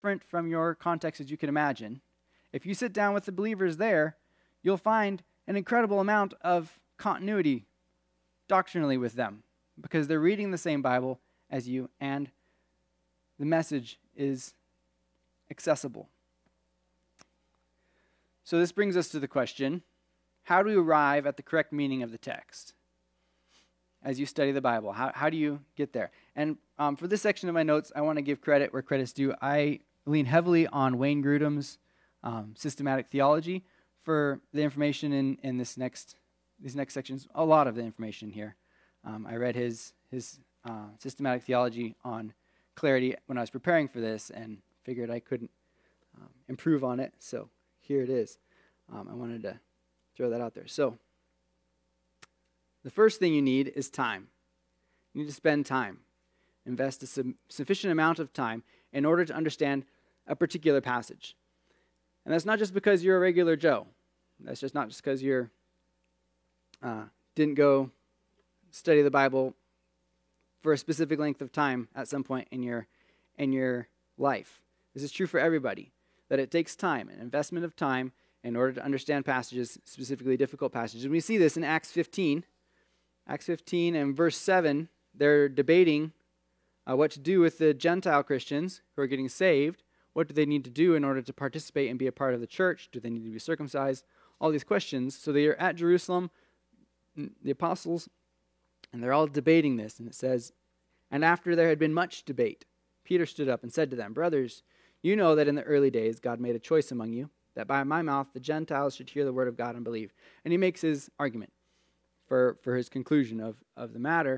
different from your context as you can imagine, if you sit down with the believers there, you'll find an incredible amount of continuity doctrinally with them because they're reading the same Bible as you and the message is accessible. So this brings us to the question, how do we arrive at the correct meaning of the text? As you study the Bible, how do you get there? And for this section of my notes, I want to give credit where credit's due. I lean heavily on Wayne Grudem's systematic theology for the information in these next sections. A lot of the information here. I read his systematic theology on clarity when I was preparing for this and figured I couldn't improve on it. So here it is. I wanted to throw that out there. So the first thing you need is time. You need to spend time. Invest a sufficient amount of time in order to understand a particular passage. And that's not just because you're a regular Joe. That's just not just because you're didn't go study the Bible for a specific length of time at some point in your life. This is true for everybody, that it takes time, an investment of time in order to understand passages, specifically difficult passages. And we see this in Acts 15. Acts 15 and verse 7, they're debating what to do with the Gentile Christians who are getting saved. What do they need to do in order to participate and be a part of the church? Do they need to be circumcised? All these questions. So they are at Jerusalem, the apostles, and they're all debating this. And it says, and after there had been much debate, Peter stood up and said to them, brothers, you know that in the early days God made a choice among you, that by my mouth the Gentiles should hear the word of God and believe. And he makes his argument for his conclusion of the matter.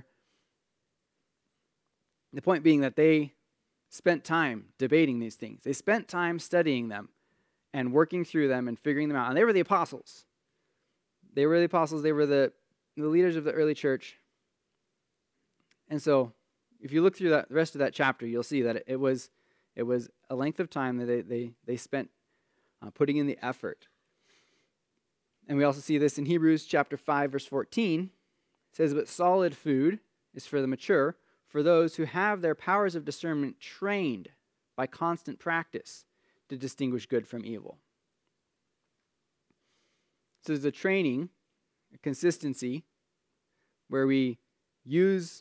The point being that they spent time debating these things. They spent time studying them and working through them and figuring them out. And they were the apostles. They were the leaders of the early church. And so if you look through the rest of that chapter, you'll see that it was a length of time that they spent putting in the effort. And we also see this in Hebrews chapter 5, verse 14. It says, but solid food is for the mature, for those who have their powers of discernment trained by constant practice to distinguish good from evil. So there's a training, a consistency, where we use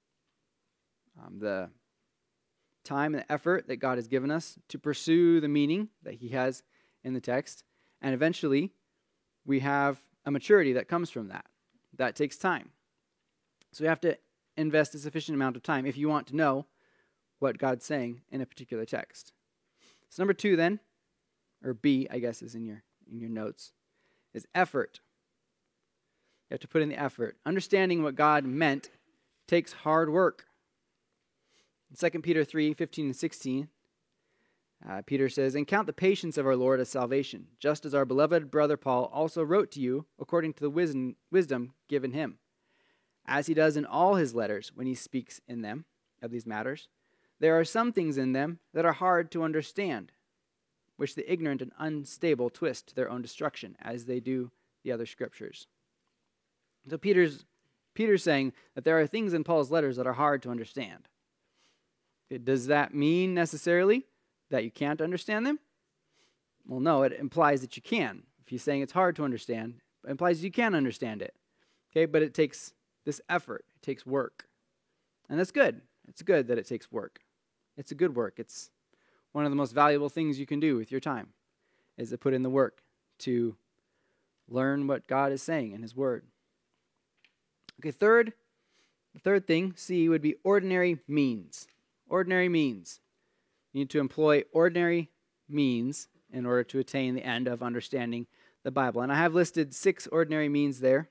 the time and the effort that God has given us to pursue the meaning that he has in the text, and eventually we have a maturity that comes from that. That takes time. So we have to invest a sufficient amount of time if you want to know what God's saying in a particular text. So number 2 then, or B, I guess is in your notes, is effort. You have to put in the effort. Understanding what God meant takes hard work. In 2 Peter 3, 15 and 16, Peter says, and count the patience of our Lord as salvation, just as our beloved brother Paul also wrote to you according to the wisdom given him, as he does in all his letters when he speaks in them of these matters. There are some things in them that are hard to understand, which the ignorant and unstable twist to their own destruction, as they do the other scriptures. So Peter's saying that there are things in Paul's letters that are hard to understand. Does that mean necessarily that you can't understand them? Well, no, it implies that you can. If he's saying it's hard to understand, it implies you can understand it. Okay, but it takes this effort. It takes work. And that's good. It's good that it takes work. It's a good work. It's one of the most valuable things you can do with your time, is to put in the work to learn what God is saying in his word. Okay, the third thing, C, would be ordinary means. Ordinary means. You need to employ ordinary means in order to attain the end of understanding the Bible. And I have listed 6 ordinary means there.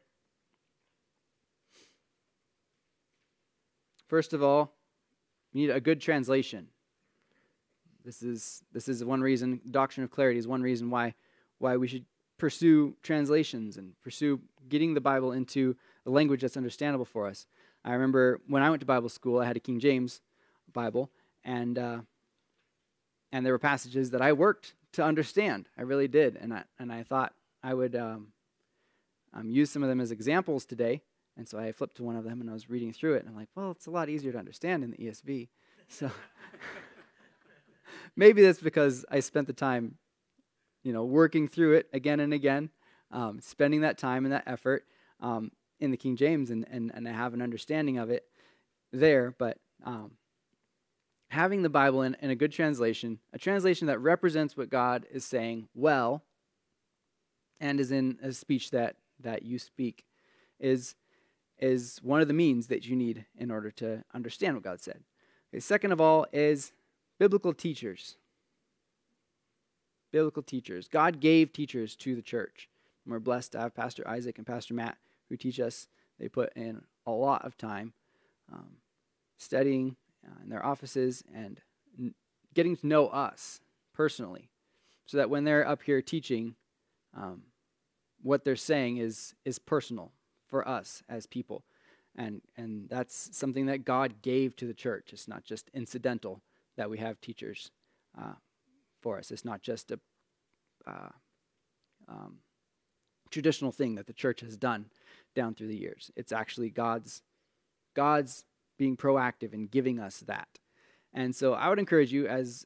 First of all, you need a good translation. This is one reason, doctrine of clarity is one reason why we should pursue translations and pursue getting the Bible into a language that's understandable for us. I remember when I went to Bible school, I had a King James Bible, and there were passages that I worked to understand. I really did, and I thought I would use some of them as examples today. And so I flipped to one of them and I was reading through it, and I'm like, well, it's a lot easier to understand in the ESV. Maybe that's because I spent the time, working through it again and again, spending that time and that effort in the King James, and I have an understanding of it there. But having the Bible in a good translation, a translation that represents what God is saying well, and is in a speech that you speak, is one of the means that you need in order to understand what God said. Okay, second of all is biblical teachers. Biblical teachers. God gave teachers to the church. And we're blessed to have Pastor Isaac and Pastor Matt who teach us. They put in a lot of time studying in their offices and getting to know us personally, so that when they're up here teaching, what they're saying is personal for us as people. And that's something that God gave to the church. It's not just incidental that we have teachers for us. It's not just a traditional thing that the church has done down through the years. It's actually God's being proactive in giving us that. And so I would encourage you as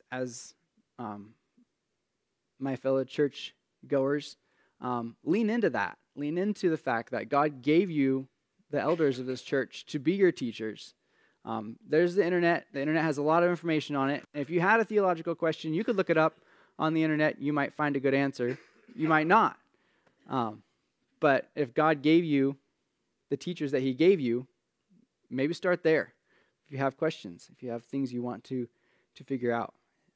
my fellow church goers, lean into that. Lean into the fact that God gave you the elders of this church to be your teachers. There's the internet. The internet has a lot of information on it. And if you had a theological question, you could look it up on the internet. You might find a good answer. You might not. But if God gave you the teachers that he gave you, maybe start there. If you have questions, if you have things you want to figure out,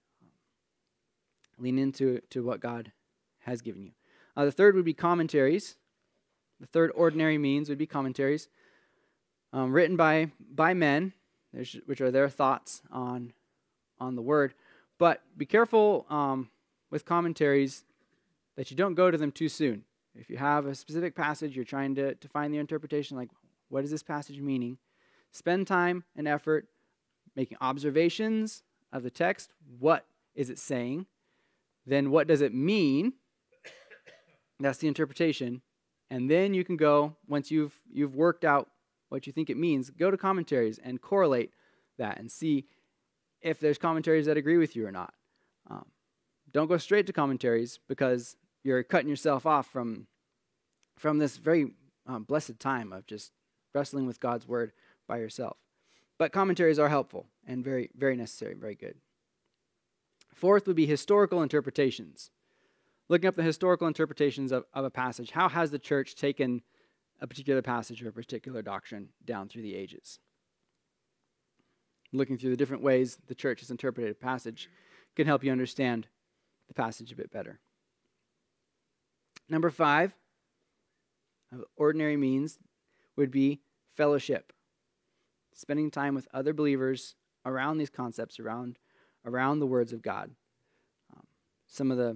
lean into what God has given you. The third would be commentaries. The third ordinary means would be commentaries written by men, which are their thoughts on the word. But be careful with commentaries that you don't go to them too soon. If you have a specific passage, you're trying to find the interpretation, like, what is this passage meaning? Spend time and effort making observations of the text. What is it saying? Then what does it mean? That's the interpretation. And then you can go, once you've worked out what you think it means, go to commentaries and correlate that and see if there's commentaries that agree with you or not. Don't go straight to commentaries, because you're cutting yourself off from this very blessed time of just wrestling with God's word by yourself. But commentaries are helpful and very, very necessary, very good. Fourth would be historical interpretations. Looking up the historical interpretations of a passage. How has the church taken a particular passage or a particular doctrine down through the ages? Looking through the different ways the church has interpreted a passage can help you understand the passage a bit better. Number 5, ordinary means, would be fellowship. Spending time with other believers around these concepts, around the words of God. Some of the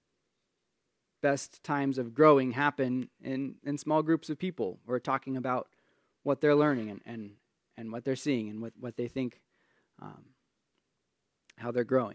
best times of growing happen in small groups of people who are talking about what they're learning and what they're seeing and what they think, how they're growing.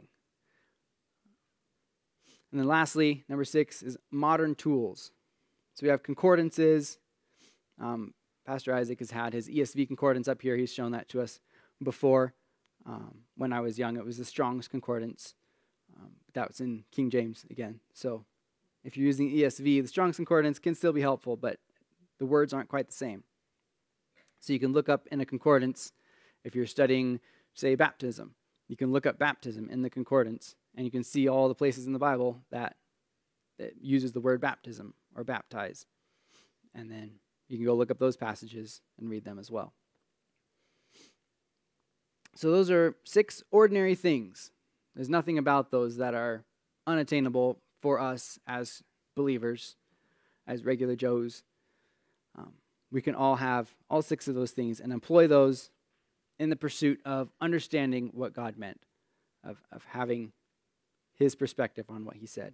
And then lastly, number 6 is modern tools. So we have concordances. Pastor Isaac has had his ESV concordance up here. He's shown that to us before. When I was young, it was the Strong's Concordance. That was in King James again. So if you're using ESV, the Strong's Concordance can still be helpful, but the words aren't quite the same. So you can look up in a concordance, if you're studying, say, baptism, you can look up baptism in the concordance, and you can see all the places in the Bible that uses the word baptism or baptize. And then you can go look up those passages and read them as well. So those are 6 ordinary things. There's nothing about those that are unattainable for us as believers, as regular Joes. We can all have all 6 of those things and employ those in the pursuit of understanding what God meant, of having his perspective on what he said.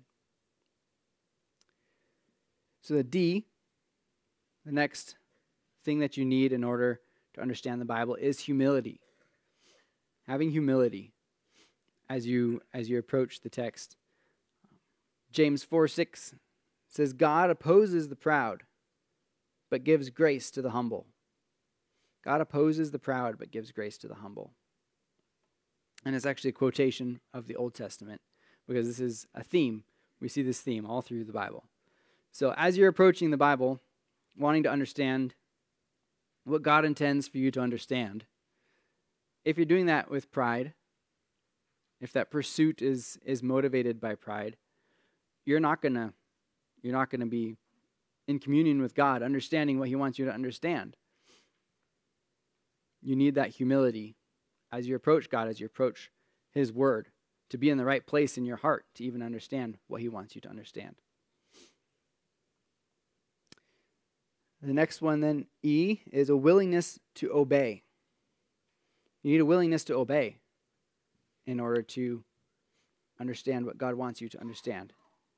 So the D, the next thing that you need in order to understand the Bible, is humility. Having humility as you approach the text. James 4:6 says, God opposes the proud, but gives grace to the humble. God opposes the proud, but gives grace to the humble. And it's actually a quotation of the Old Testament because this is a theme. We see this theme all through the Bible. So as you're approaching the Bible, wanting to understand what God intends for you to understand, if you're doing that with pride, if that pursuit is motivated by pride, you're not gonna be in communion with God, understanding what He wants you to understand. You need that humility as you approach God, as you approach His Word, to be in the right place in your heart to even understand what He wants you to understand. The next one then, E, is a willingness to obey. You need a willingness to obey in order to understand what God wants you to understand.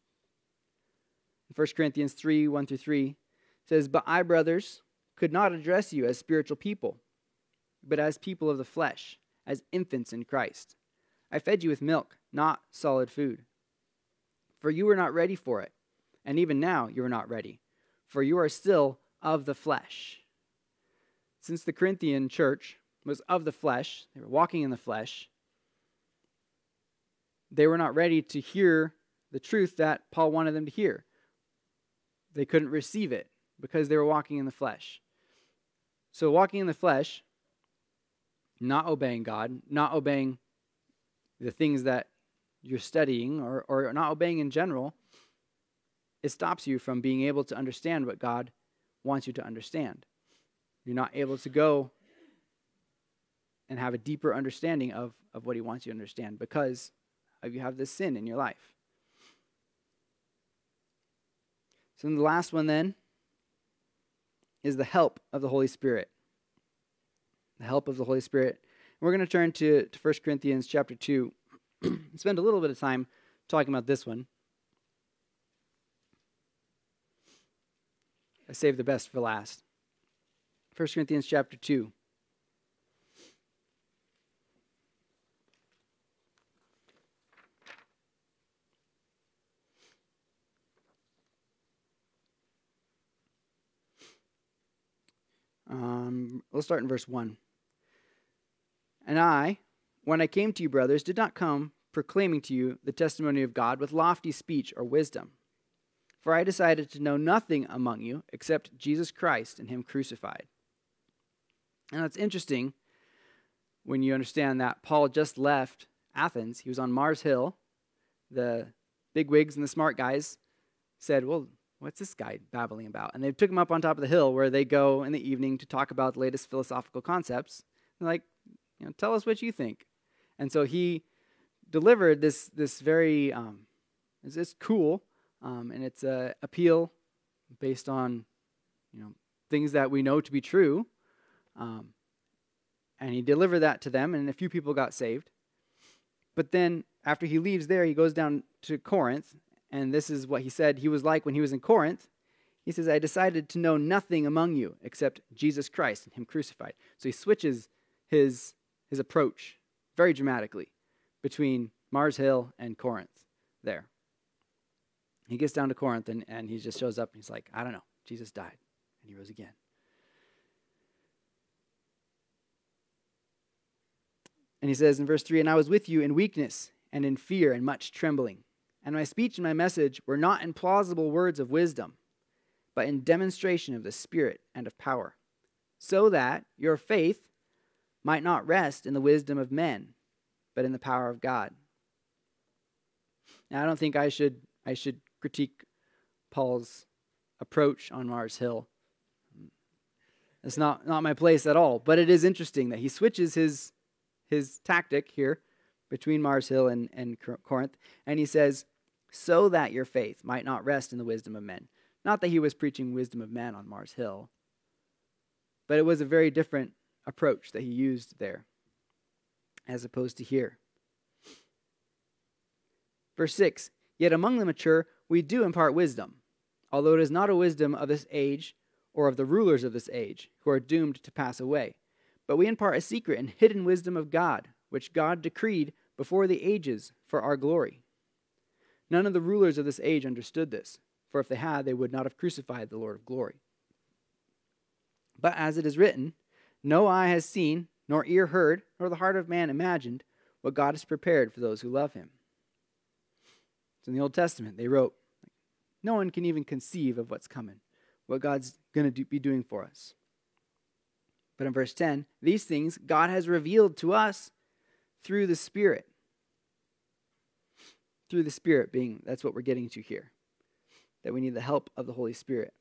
1 Corinthians 3, 1-3 says, "But I, brothers, could not address you as spiritual people, but as people of the flesh, as infants in Christ. I fed you with milk, not solid food. For you were not ready for it, and even now you are not ready, for you are still of the flesh." Since the Corinthian church was of the flesh, they were walking in the flesh, they were not ready to hear the truth that Paul wanted them to hear. They couldn't receive it because they were walking in the flesh. So walking in the flesh, not obeying God, not obeying the things that you're studying, or not obeying in general, it stops you from being able to understand what God wants you to understand. You're not able to go and have a deeper understanding of what He wants you to understand because you have this sin in your life. So then the last one then is the help of the Holy Spirit. The help of the Holy Spirit. We're going to turn to 1 Corinthians chapter 2 and spend a little bit of time talking about this one. I saved the best for last. 1 Corinthians chapter 2. We'll start in verse 1. "And I, when I came to you, brothers, did not come proclaiming to you the testimony of God with lofty speech or wisdom. For I decided to know nothing among you except Jesus Christ and Him crucified." And that's interesting when you understand that Paul just left Athens. He was on Mars Hill. The bigwigs and the smart guys said, "Well, what's this guy babbling about?" And they took him up on top of the hill where they go in the evening to talk about the latest philosophical concepts. They're like, tell us what you think. And so he delivered this very, it's cool, and it's an appeal based on, things that we know to be true. And he delivered that to them, and a few people got saved. But then after he leaves there, he goes down to Corinth, and this is what he said he was like when he was in Corinth. He says, "I decided to know nothing among you except Jesus Christ and Him crucified." So he switches his approach very dramatically between Mars Hill and Corinth there. He gets down to Corinth, and he just shows up, and he's like, "I don't know, Jesus died, and He rose again." And he says in verse 3, "And I was with you in weakness and in fear and much trembling. And my speech and my message were not in plausible words of wisdom, but in demonstration of the Spirit and of power, so that your faith might not rest in the wisdom of men, but in the power of God." Now, I don't think I should critique Paul's approach on Mars Hill. It's not my place at all. But it is interesting that he switches his tactic here between Mars Hill and Corinth, and he says, "So that your faith might not rest in the wisdom of men." Not that he was preaching wisdom of men on Mars Hill, but it was a very different approach that he used there as opposed to here. Verse 6, "Yet among the mature we do impart wisdom, although it is not a wisdom of this age or of the rulers of this age, who are doomed to pass away. But we impart a secret and hidden wisdom of God, which God decreed before the ages for our glory. None of the rulers of this age understood this, for if they had, they would not have crucified the Lord of glory. But as it is written, no eye has seen, nor ear heard, nor the heart of man imagined, what God has prepared for those who love him. So in the Old Testament, they wrote, no one can even conceive of what's coming, what God's going to be doing for us. But in verse 10, these things God has revealed to us through the Spirit. Through the Spirit being, that's what we're getting to here. That we need the help of the Holy Spirit.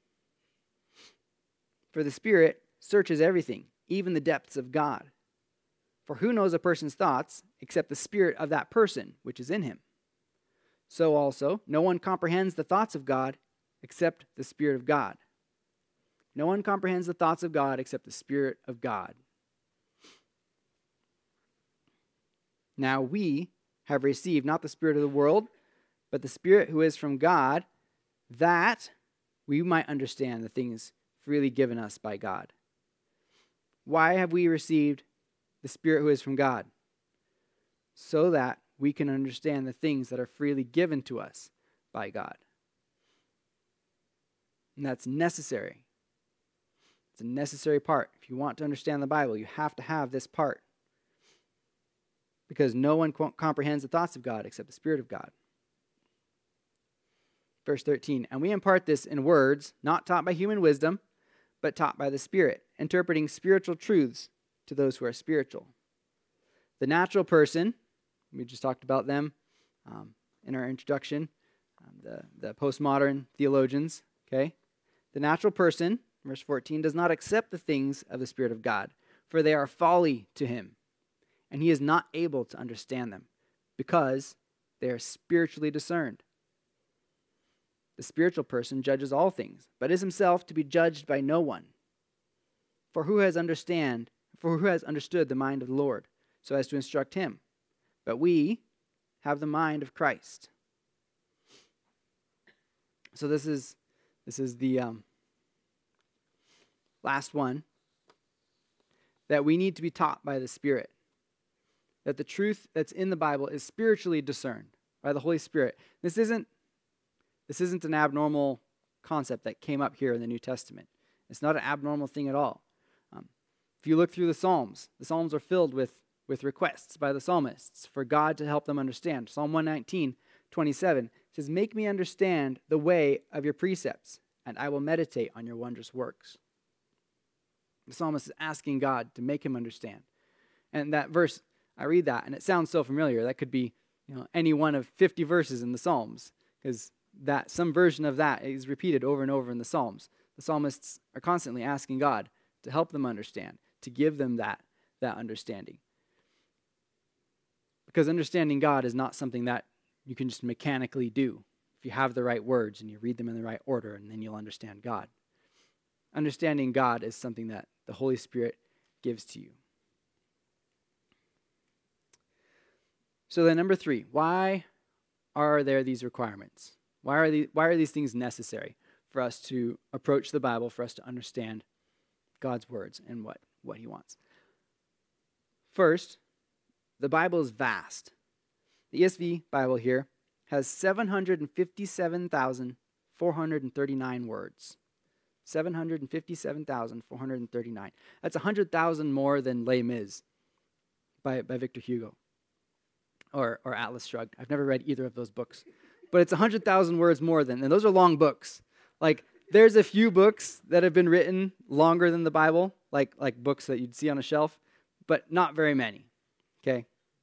For the Spirit searches everything, even the depths of God. For who knows a person's thoughts except the spirit of that person which is in him? So also, no one comprehends the thoughts of God except the Spirit of God. No one comprehends the thoughts of God except the Spirit of God. Now we have received not the spirit of the world, but the Spirit who is from God, that we might understand the things freely given us by God. Why have we received the Spirit who is from God? So that we can understand the things that are freely given to us by God. And that's necessary. It's a necessary part. If you want to understand the Bible, you have to have this part. Because no one comprehends the thoughts of God except the Spirit of God. Verse 13, and we impart this in words, not taught by human wisdom, but taught by the Spirit, interpreting spiritual truths to those who are spiritual. The natural person, we just talked about them in our introduction, the postmodern theologians, okay? The natural person, verse 14, does not accept the things of the Spirit of God, for they are folly to him, and he is not able to understand them, because they are spiritually discerned. The spiritual person judges all things, but is himself to be judged by no one. For who has understood the mind of the Lord, so as to instruct him? But we have the mind of Christ. So this is the last one, that we need to be taught by the Spirit. That the truth that's in the Bible is spiritually discerned by the Holy Spirit. This isn't an abnormal concept that came up here in the New Testament. It's not an abnormal thing at all. If you look through the Psalms are filled with requests by the psalmists for God to help them understand. Psalm 119:27 says, make me understand the way of your precepts, and I will meditate on your wondrous works. The psalmist is asking God to make him understand. And that verse, I read that, and it sounds so familiar. That could be any one of 50 verses in the Psalms, because that some version of that is repeated over and over in the Psalms. The psalmists are constantly asking God to help them understand, to give them that understanding. Because understanding God is not something that you can just mechanically do. If you have the right words and you read them in the right order, and then you'll understand God. Understanding God is something that the Holy Spirit gives to you. So then number 3, why are there these requirements? Why are these things necessary for us to approach the Bible, for us to understand God's words and what he wants? First, the Bible is vast. The ESV Bible here has 757,439 words. 757,439. That's 100,000 more than Les Mis by Victor Hugo. Or Atlas Shrugged. I've never read either of those books. But it's 100,000 words more than, and those are long books. Like, there's a few books that have been written longer than the Bible, like books that you'd see on a shelf, but not very many. Okay?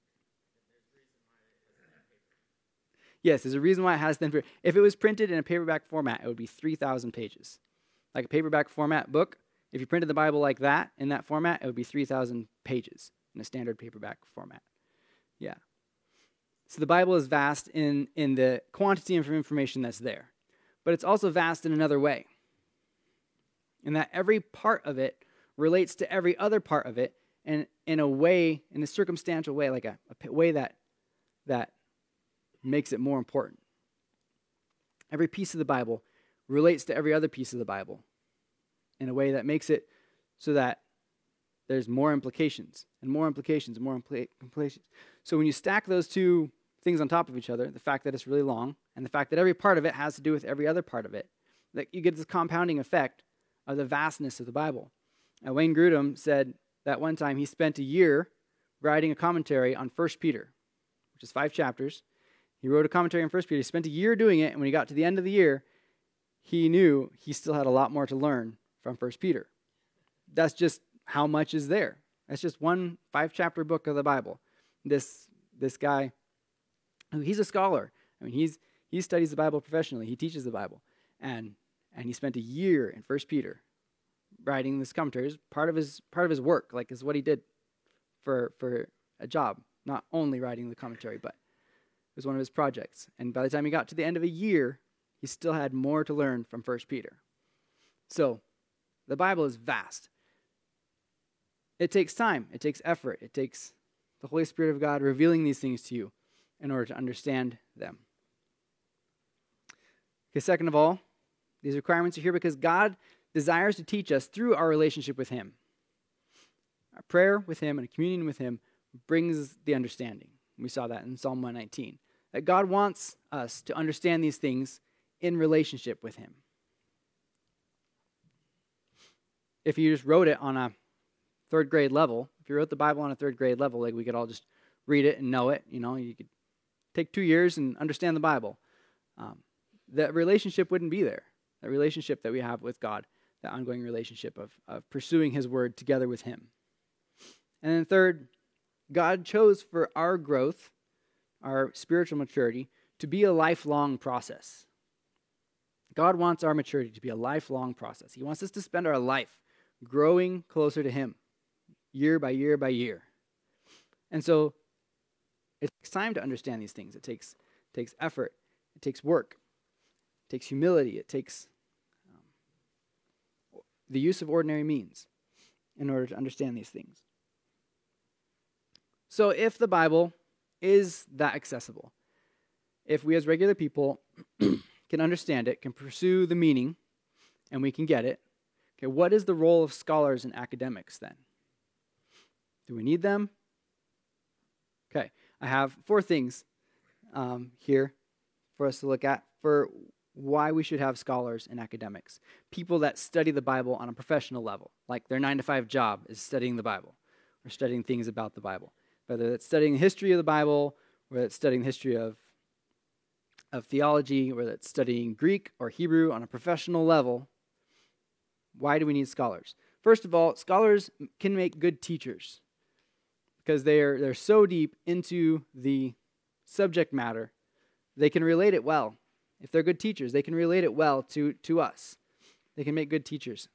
Yes, there's a reason why it has thin paper. If it was printed in a paperback format, it would be 3,000 pages. Like a paperback format book, if you printed the Bible like that, in that format, it would be 3,000 pages in a standard paperback format. Yeah. So the Bible is vast in the quantity of information that's there. But it's also vast in another way. In that every part of it relates to every other part of it, and in a circumstantial way, like a way that makes it more important. Every piece of the Bible relates to every other piece of the Bible in a way that makes it so that there's more implications and more implications and more implications. So when you stack those two things on top of each other, the fact that it's really long and the fact that every part of it has to do with every other part of it, that you get this compounding effect of the vastness of the Bible. Wayne Grudem said that one time he spent a year writing a commentary on 1 Peter, which is 5 chapters. He wrote a commentary on 1 Peter. He spent a year doing it, and when he got to the end of the year, he knew he still had a lot more to learn from 1 Peter. That's just how much is there. That's just one 5-chapter book of the Bible. This guy, he's a scholar. I mean, he studies the Bible professionally. He teaches the Bible. And he spent a year in 1 Peter writing this commentary. It's part of his work, like is what he did for a job. Not only writing the commentary, but it was one of his projects. And by the time he got to the end of a year, he still had more to learn from 1 Peter. So, the Bible is vast. It takes time. It takes effort. It takes the Holy Spirit of God revealing these things to you in order to understand them. Okay, second of all, these requirements are here because God desires to teach us through our relationship with Him. Our prayer with Him and communion with Him brings the understanding. We saw that in Psalm 119. That God wants us to understand these things in relationship with Him. If you just wrote it on a 3rd grade level, if you wrote the Bible on a 3rd grade level, like we could all just read it and know it, you could take 2 years and understand the Bible. That relationship wouldn't be there. That relationship that we have with God, that ongoing relationship of pursuing His Word together with Him. And then third, God chose for our growth, our spiritual maturity, to be a lifelong process. God wants our maturity to be a lifelong process. He wants us to spend our life growing closer to Him, year by year by year. And so it takes time to understand these things. It takes effort. It takes work. It takes humility. It takes the use of ordinary means in order to understand these things. So if the Bible is that accessible, if we as regular people can understand it, can pursue the meaning, and we can get it, okay, what is the role of scholars and academics then? Do we need them? Okay, I have 4 things here for us to look at for why we should have scholars and academics. People that study the Bible on a professional level, like their 9-to-5 job is studying the Bible or studying things about the Bible. Whether that's studying the history of the Bible, or that's studying the history of theology, or that's studying Greek or Hebrew on a professional level, why do we need scholars? First of all, scholars can make good teachers because they're so deep into the subject matter, they can relate it well. If they're good teachers, they can relate it well to us. They can make good teachers.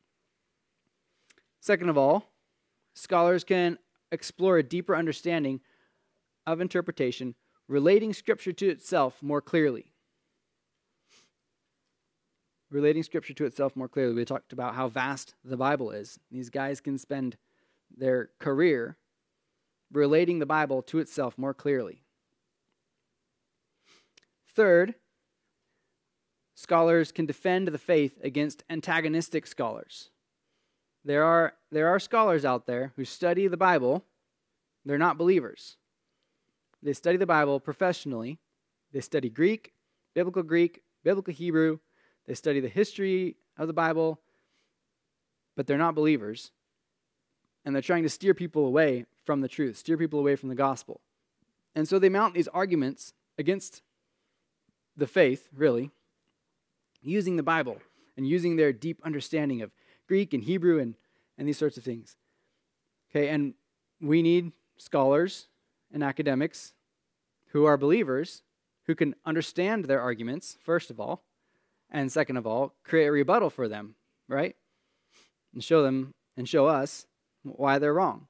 Second of all, scholars can explore a deeper understanding of interpretation, relating Scripture to itself more clearly. Relating Scripture to itself more clearly. We talked about how vast the Bible is. These guys can spend their career relating the Bible to itself more clearly. Third, scholars can defend the faith against antagonistic scholars. There are scholars out there who study the Bible. They're not believers. They study the Bible professionally. They study Greek, biblical Hebrew. They study the history of the Bible, but they're not believers. And they're trying to steer people away from the truth, steer people away from the gospel. And so they mount these arguments against the faith, really, using the Bible and using their deep understanding of Greek and Hebrew and these sorts of things. Okay, and we need scholars and academics who are believers, who can understand their arguments, first of all, and second of all, create a rebuttal for them, right? And show them and show us why they're wrong.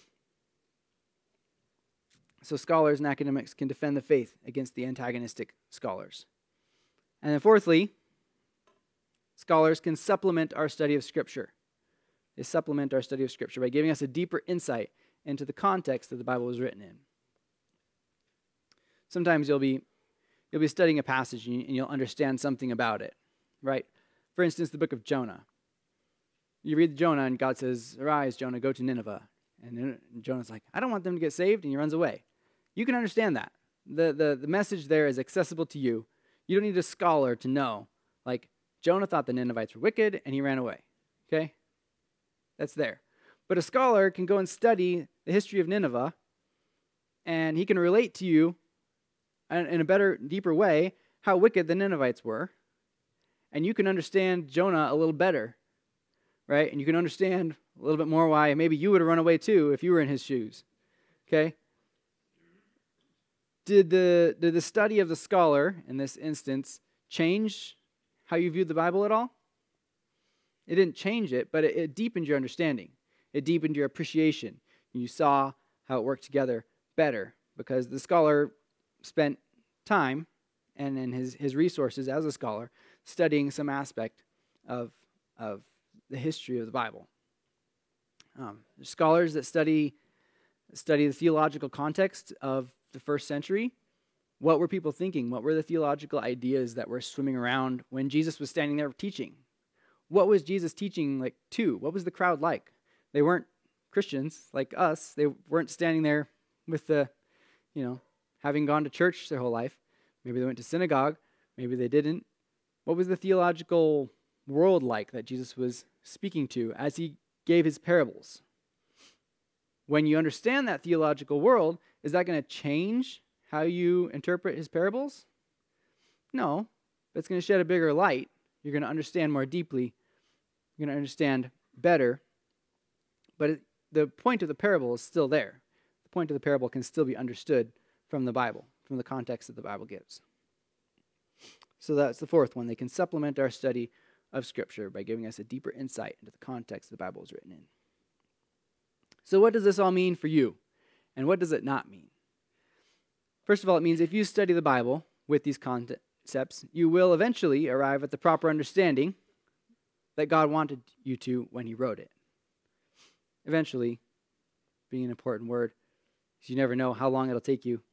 So scholars and academics can defend the faith against the antagonistic scholars. And then fourthly, scholars can supplement our study of Scripture. They supplement our study of Scripture by giving us a deeper insight into the context that the Bible was written in. Sometimes you'll be studying a passage and you'll understand something about it, right? For instance, the book of Jonah. You read Jonah and God says, "Arise, Jonah, go to Nineveh." And Jonah's like, "I don't want them to get saved," and he runs away. You can understand that. The message there is accessible to you. You don't need a scholar to know. Like, Jonah thought the Ninevites were wicked and he ran away. Okay? That's there. But a scholar can go and study the history of Nineveh, and he can relate to you in a better, deeper way how wicked the Ninevites were. And you can understand Jonah a little better, right? And you can understand a little bit more why maybe you would have run away too if you were in his shoes, okay? Did the study of the scholar, in this instance, change how you viewed the Bible at all? It didn't change it, but it deepened your understanding. It deepened your appreciation. You saw how it worked together better because the scholar spent time and in his resources as a scholar studying some aspect of the history of the Bible. Scholars that study the theological context of the first century. What were people thinking? What were the theological ideas that were swimming around when Jesus was standing there teaching? What was Jesus teaching like to? What was the crowd like? They weren't Christians like us. They weren't standing there with having gone to church their whole life. Maybe they went to synagogue. Maybe they didn't. What was the theological world like that Jesus was speaking to as he gave his parables? When you understand that theological world, is that going to change how you interpret his parables? No, but it's going to shed a bigger light. You're going to understand more deeply. You're going to understand better. But the point of the parable is still there. The point of the parable can still be understood from the Bible, from the context that the Bible gives. So that's the fourth one. They can supplement our study of Scripture by giving us a deeper insight into the context the Bible is written in. So what does this all mean for you? And what does it not mean? First of all, it means if you study the Bible with these concepts, you will eventually arrive at the proper understanding that God wanted you to when he wrote it. Eventually, being an important word, because you never know how long it'll take you.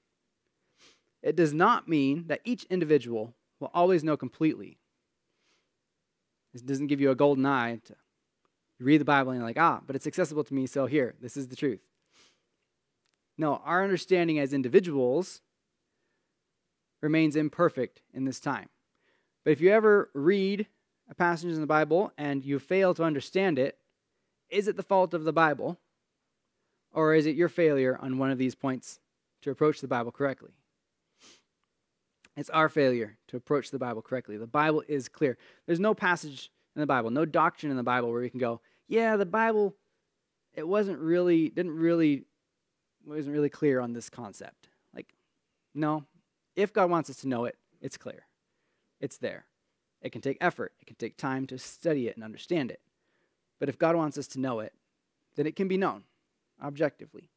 It does not mean that each individual will always know completely. This doesn't give you a golden eye to read the Bible and you're like, but it's accessible to me, so here, this is the truth. No, our understanding as individuals remains imperfect in this time. But if you ever read a passage in the Bible and you fail to understand it, is it the fault of the Bible? Or is it your failure on one of these points to approach the Bible correctly? It's our failure to approach the Bible correctly. The Bible is clear. There's no passage in the Bible, no doctrine in the Bible where we can go, the Bible, it wasn't really clear on this concept. No. If God wants us to know it, it's clear. It's there. It can take effort. It can take time to study it and understand it. But if God wants us to know it, then it can be known objectively.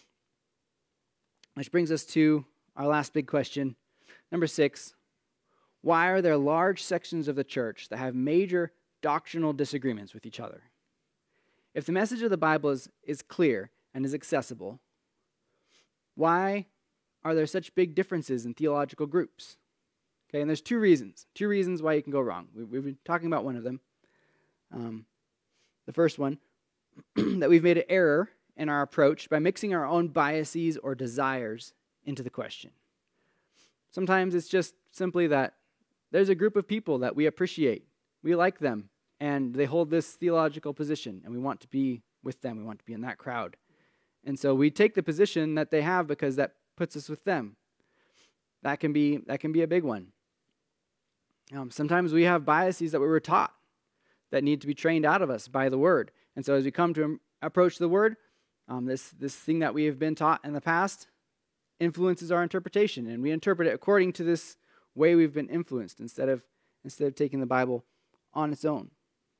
Which brings us to our last big question. Number 6, why are there large sections of the church that have major doctrinal disagreements with each other? If the message of the Bible is clear and is accessible, why are there such big differences in theological groups? Okay, and there's two reasons why you can go wrong. We've been talking about one of them. The first one, that we've made an error in our approach by mixing our own biases or desires into the question. Sometimes it's just simply that there's a group of people that we appreciate. We like them, and they hold this theological position, and we want to be with them. We want to be in that crowd. And so we take the position that they have because that puts us with them. That can be a big one. Sometimes we have biases that we were taught that need to be trained out of us by the Word. And so as we come to approach the Word, this thing that we have been taught in the past influences our interpretation, and we interpret it according to this way we've been influenced instead of taking the Bible on its own.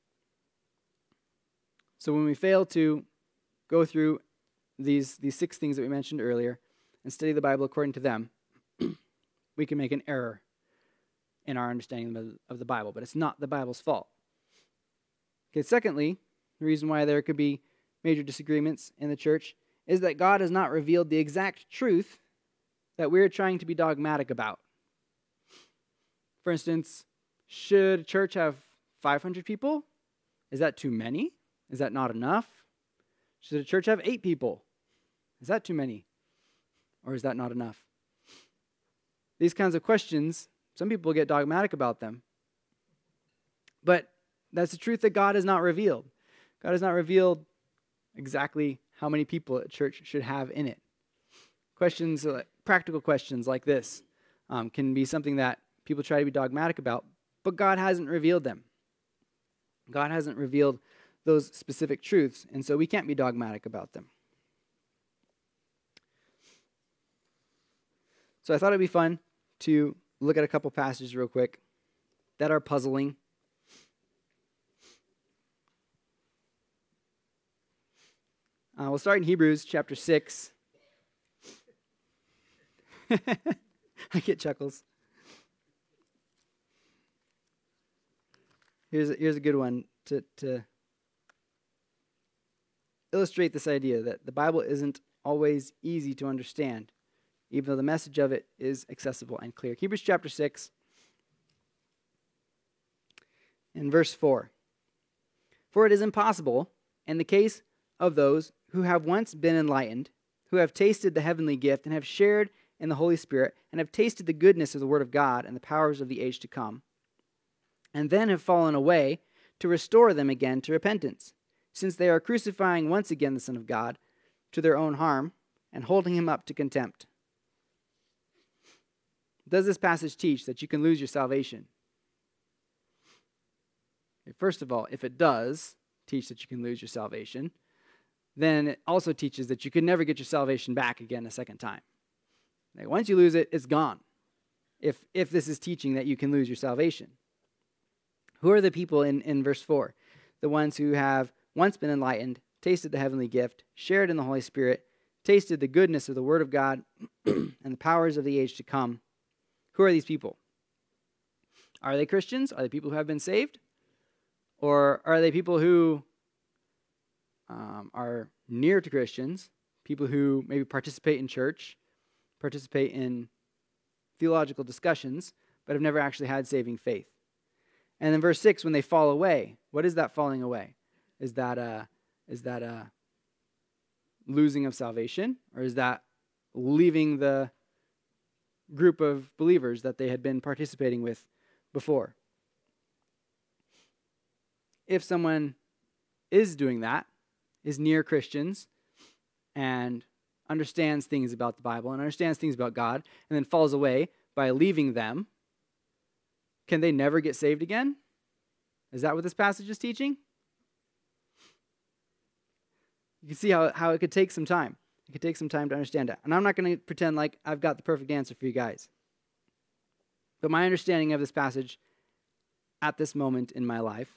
So when we fail to go through these 6 things that we mentioned earlier and study the Bible according to them, we can make an error in our understanding of the Bible, but it's not the Bible's fault. Okay, secondly, the reason why there could be major disagreements in the church is that God has not revealed the exact truth that we're trying to be dogmatic about. For instance, should a church have 500 people? Is that too many? Is that not enough? Should a church have 8 people? Is that too many? Or is that not enough? These kinds of questions, some people get dogmatic about them. But that's the truth that God has not revealed. God has not revealed exactly how many people a church should have in it. Questions, practical questions like this can be something that people try to be dogmatic about, but God hasn't revealed them. God hasn't revealed those specific truths, and so we can't be dogmatic about them. So I thought it'd be fun to look at a couple passages real quick that are puzzling. We'll start in Hebrews chapter 6. I get chuckles. Here's a good one to illustrate this idea that the Bible isn't always easy to understand, even though the message of it is accessible and clear. Hebrews chapter 6, in verse 4. For it is impossible, in the case of those who have once been enlightened, who have tasted the heavenly gift and have shared in the Holy Spirit, and have tasted the goodness of the Word of God and the powers of the age to come, and then have fallen away, to restore them again to repentance, since they are crucifying once again the Son of God to their own harm and holding him up to contempt. Does this passage teach that you can lose your salvation? First of all, if it does teach that you can lose your salvation, then it also teaches that you can never get your salvation back again a second time. Like once you lose it, it's gone. If this is teaching that you can lose your salvation. Who are the people in verse 4? The ones who have once been enlightened, tasted the heavenly gift, shared in the Holy Spirit, tasted the goodness of the Word of God and the powers of the age to come. Who are these people? Are they Christians? Are they people who have been saved? Or are they people who are near to Christians, people who maybe participate in church, participate in theological discussions, but have never actually had saving faith? And in verse 6, when they fall away, what is that falling away? Is that a losing of salvation? Or is that leaving the group of believers that they had been participating with before? If someone is doing that, is near Christians, and understands things about the Bible, and understands things about God, and then falls away by leaving them, can they never get saved again? Is that what this passage is teaching? You can see how it could take some time. It could take some time to understand that. And I'm not going to pretend like I've got the perfect answer for you guys. But my understanding of this passage at this moment in my life,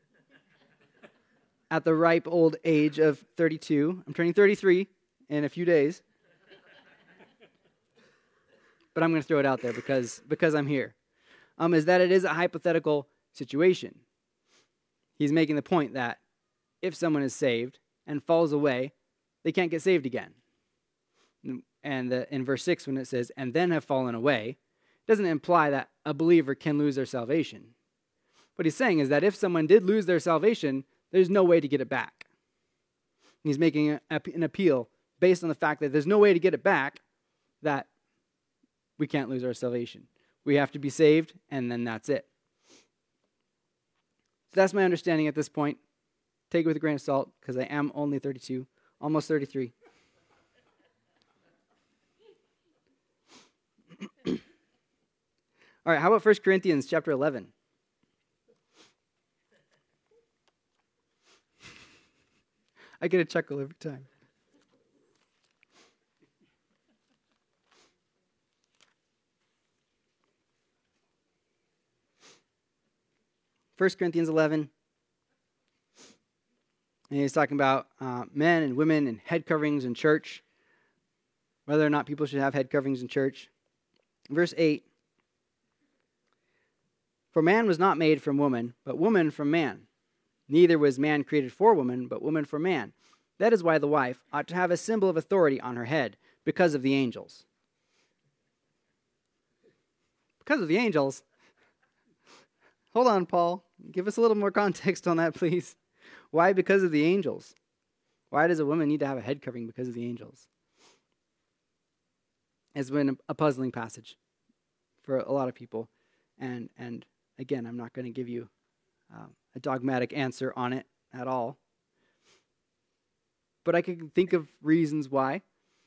at the ripe old age of 32, I'm turning 33 in a few days. But I'm going to throw it out there because I'm here. Is that it is a hypothetical situation. He's making the point that if someone is saved and falls away, they can't get saved again. And in verse 6, when it says, and then have fallen away, it doesn't imply that a believer can lose their salvation. What he's saying is that if someone did lose their salvation, there's no way to get it back. And he's making an appeal based on the fact that there's no way to get it back, that we can't lose our salvation. We have to be saved, and then that's it. So that's my understanding at this point. Take it with a grain of salt, because I am only 32, almost 33. All right, how about 1 Corinthians chapter 11? I get a chuckle every time. 1 Corinthians 11. And he's talking about men and women and head coverings in church, whether or not people should have head coverings in church. Verse 8. For man was not made from woman, but woman from man. Neither was man created for woman, but woman for man. That is why the wife ought to have a symbol of authority on her head, because of the angels. Because of the angels? Hold on, Paul. Give us a little more context on that, please. Why because of the angels? Why does a woman need to have a head covering because of the angels? It's been a puzzling passage for a lot of people. And again, I'm not going to give you a dogmatic answer on it at all. but I could think of reasons why.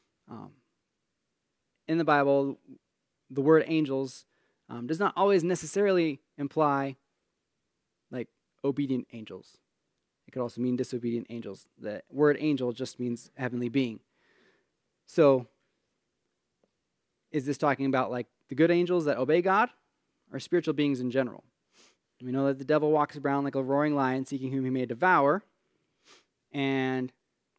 In the Bible, the word angels does not always necessarily imply like obedient angels. It could also mean disobedient angels. The word angel just means heavenly being. So, is this talking about like the good angels that obey God, or spiritual beings in general? We know that the devil walks around like a roaring lion seeking whom he may devour, and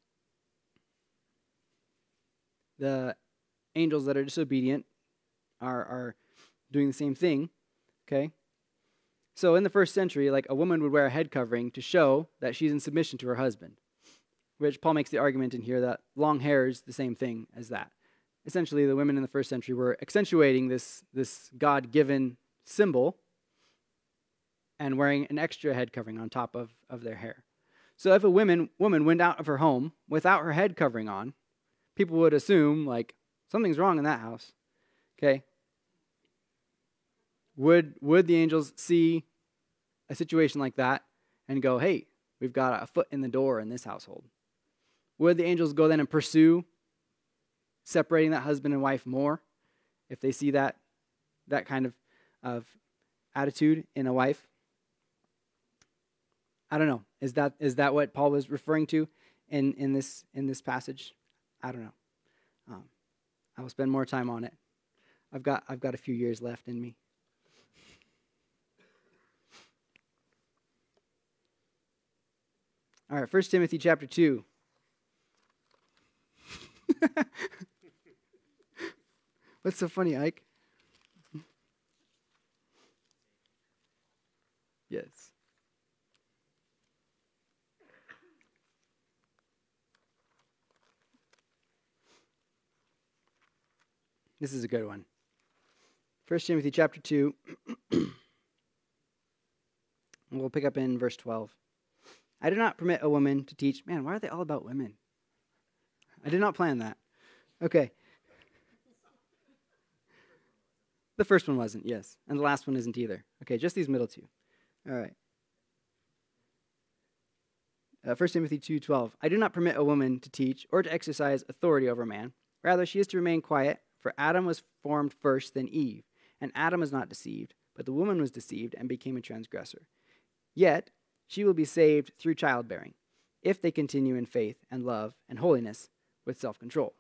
the angels that are disobedient are doing the same thing, okay? So in the first century, like a woman would wear a head covering to show that she's in submission to her husband, which Paul makes the argument in here that long hair is the same thing as that. Essentially, the women in the first century were accentuating this God-given symbol and wearing an extra head covering on top of their hair. So if a woman went out of her home without her head covering on, people would assume, like, something's wrong in that house, okay? Would the angels see a situation like that and go, hey, we've got a foot in the door in this household? Would the angels go then and pursue separating that husband and wife more if they see that kind of attitude in a wife? I don't know. Is that what Paul was referring to in this passage? I don't know. I will spend more time on it. I've got a few years left in me. All right, 1 Timothy chapter 2. What's so funny, Ike? Yes. This is a good one. 1 Timothy chapter 2. We'll pick up in verse 12. I do not permit a woman to teach. Man, why are they all about women? I did not plan that. Okay. The first one wasn't, yes. And the last one isn't either. Okay, just these middle two. All right. 1 Timothy 2:12. I do not permit a woman to teach or to exercise authority over a man. Rather, she is to remain quiet, for Adam was formed first, then Eve. And Adam was not deceived, but the woman was deceived and became a transgressor. Yet, she will be saved through childbearing, if they continue in faith and love and holiness with self-control.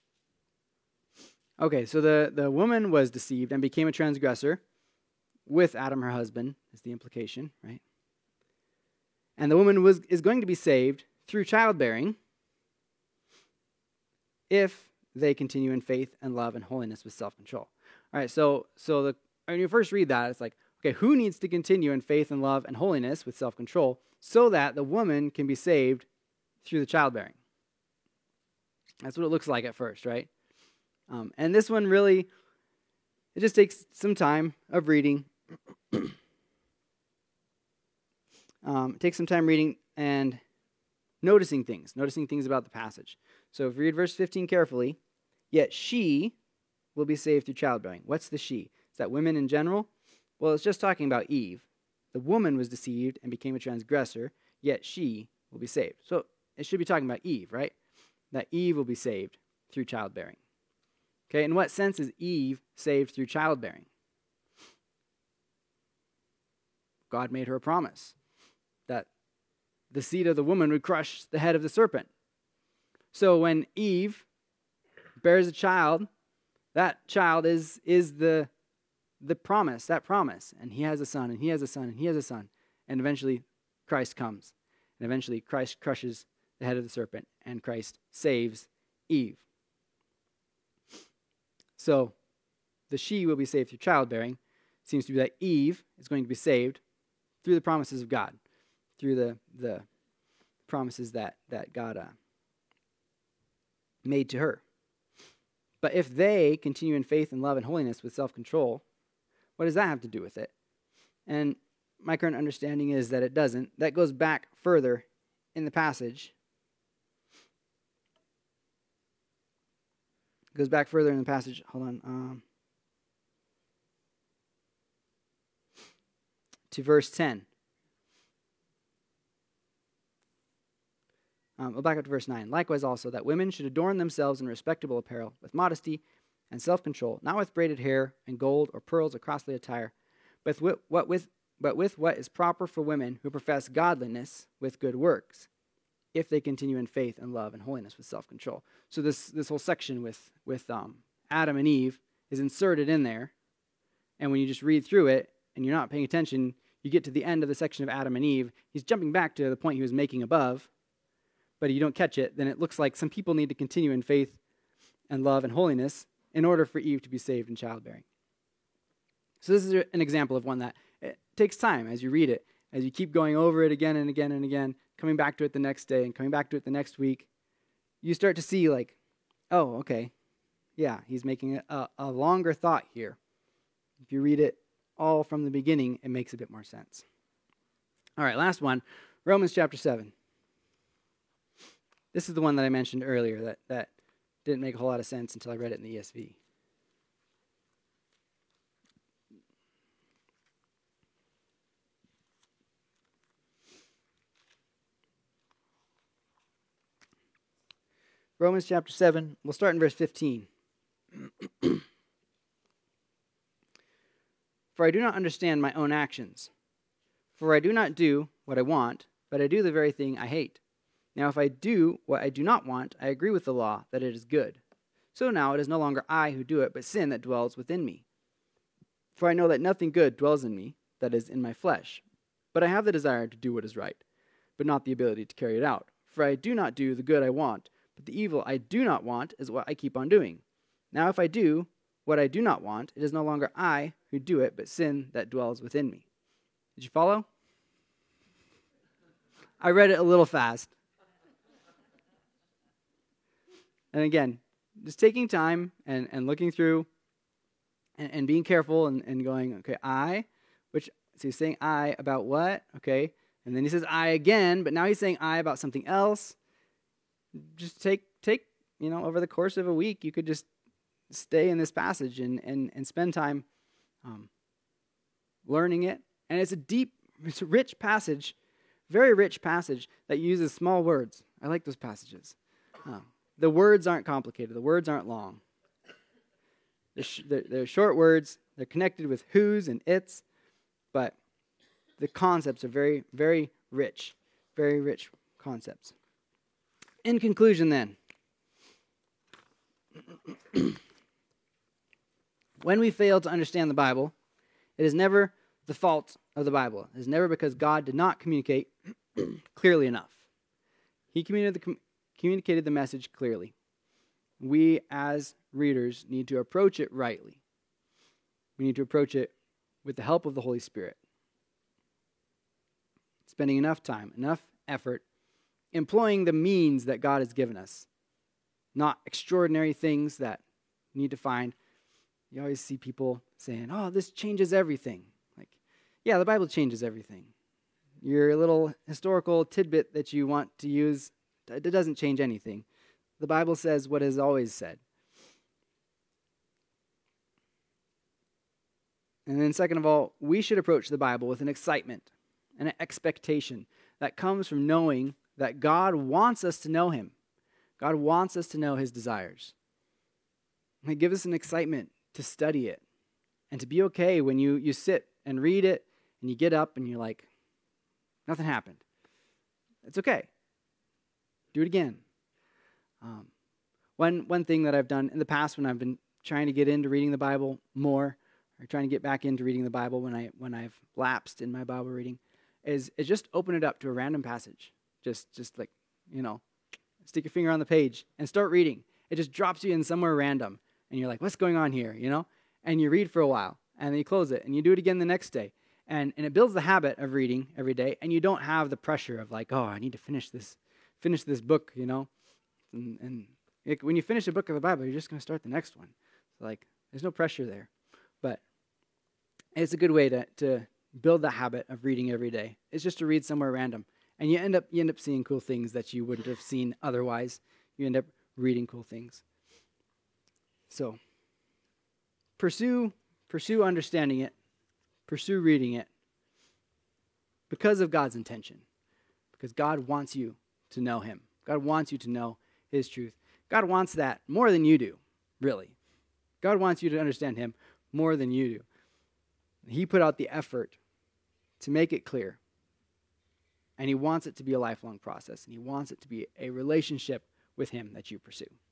Okay, so the woman was deceived and became a transgressor with Adam, her husband, is the implication, right? And the woman is going to be saved through childbearing if they continue in faith and love and holiness with self-control. All right, so when you first read that, it's like, okay, who needs to continue in faith and love and holiness with self-control so that the woman can be saved through the childbearing? That's what it looks like at first, right? And this one really, it just takes some time of reading. It takes some time reading and noticing things about the passage. So if you read verse 15 carefully, yet she will be saved through childbearing. What's the she? Is that women in general? Well, it's just talking about Eve. The woman was deceived and became a transgressor, yet she will be saved. So it should be talking about Eve, right? That Eve will be saved through childbearing. Okay, in what sense is Eve saved through childbearing? God made her a promise that the seed of the woman would crush the head of the serpent. So when Eve bears a child, that child is the promise, that promise. And he has a son, and he has a son, and he has a son. And eventually Christ comes. And eventually Christ crushes the head of the serpent, and Christ saves Eve. So the she will be saved through childbearing. It seems to be that Eve is going to be saved through the promises of God, through the promises that God made to her. But if they continue in faith and love and holiness with self-control, what does that have to do with it? And my current understanding is that it doesn't. That goes back further in the passage. It goes back further in the passage. Hold on. To verse 10. We'll back up to verse 9. Likewise also, that women should adorn themselves in respectable apparel, with modesty and self-control, not with braided hair and gold or pearls or costly attire, but with what is proper for women who profess godliness with good works, if they continue in faith and love and holiness with self-control. So this whole section with Adam and Eve is inserted in there, and when you just read through it and you're not paying attention, you get to the end of the section of Adam and Eve. He's jumping back to the point he was making above, but if you don't catch it, then it looks like some people need to continue in faith and love and holiness in order for Eve to be saved in childbearing. So this is an example of one that it takes time as you read it, as you keep going over it again and again and again, coming back to it the next day and coming back to it the next week. You start to see like, oh, okay, yeah, he's making a longer thought here. If you read it all from the beginning, it makes a bit more sense. All right, last one, Romans chapter 7. This is the one that I mentioned earlier that didn't make a whole lot of sense until I read it in the ESV. Romans chapter 7, we'll start in verse 15. For I do not understand my own actions. For I do not do what I want, but I do the very thing I hate. Now if I do what I do not want, I agree with the law that it is good. So now it is no longer I who do it, but sin that dwells within me. For I know that nothing good dwells in me, that is, in my flesh. But I have the desire to do what is right, but not the ability to carry it out. For I do not do the good I want, but the evil I do not want is what I keep on doing. Now if I do what I do not want, it is no longer I who do it, but sin that dwells within me. Did you follow? I read it a little fast. And again, just taking time and looking through and being careful and going, okay, so he's saying I about what? Okay. And then he says I again, but now he's saying I about something else. Just take over the course of a week, you could just stay in this passage and spend time learning it. And it's a rich passage, very rich passage that uses small words. I like those passages. The words aren't complicated. The words aren't long. They're short words. They're connected with who's and its, but the concepts are very, very rich concepts. In conclusion, then, when we fail to understand the Bible, it is never the fault of the Bible. It is never because God did not communicate clearly enough. He communicated the message clearly. We, as readers, need to approach it rightly. We need to approach it with the help of the Holy Spirit. Spending enough time, enough effort, employing the means that God has given us. Not extraordinary things that you need to find. You always see people saying, oh, this changes everything. Like, yeah, the Bible changes everything. Your little historical tidbit that you want to use, it doesn't change anything. The Bible says what is always said. And then second of all, we should approach the Bible with an excitement and an expectation that comes from knowing that God wants us to know Him. God wants us to know His desires. And give us an excitement to study it and to be okay when you sit and read it and you get up and you're like, nothing happened. It's okay. Do it again. One thing that I've done in the past when I've been trying to get into reading the Bible more, or trying to get back into reading the Bible when I've lapsed in my Bible reading, is just open it up to a random passage. Just like, stick your finger on the page and start reading. It just drops you in somewhere random. And you're like, what's going on here, And you read for a while, and then you close it, and you do it again the next day. And it builds the habit of reading every day, and you don't have the pressure of like, oh, I need to finish this book, And when you finish a book of the Bible, you're just going to start the next one. So like, there's no pressure there. But it's a good way to build the habit of reading every day. It's just to read somewhere random. And you end up seeing cool things that you wouldn't have seen otherwise. You end up reading cool things. So, pursue understanding it. Pursue reading it. Because of God's intention. Because God wants you to know Him. God wants you to know his truth. God wants that more than you do, really. God wants you to understand him more than you do. He put out the effort to make it clear. And he wants it to be a lifelong process. And he wants it to be a relationship with him that you pursue.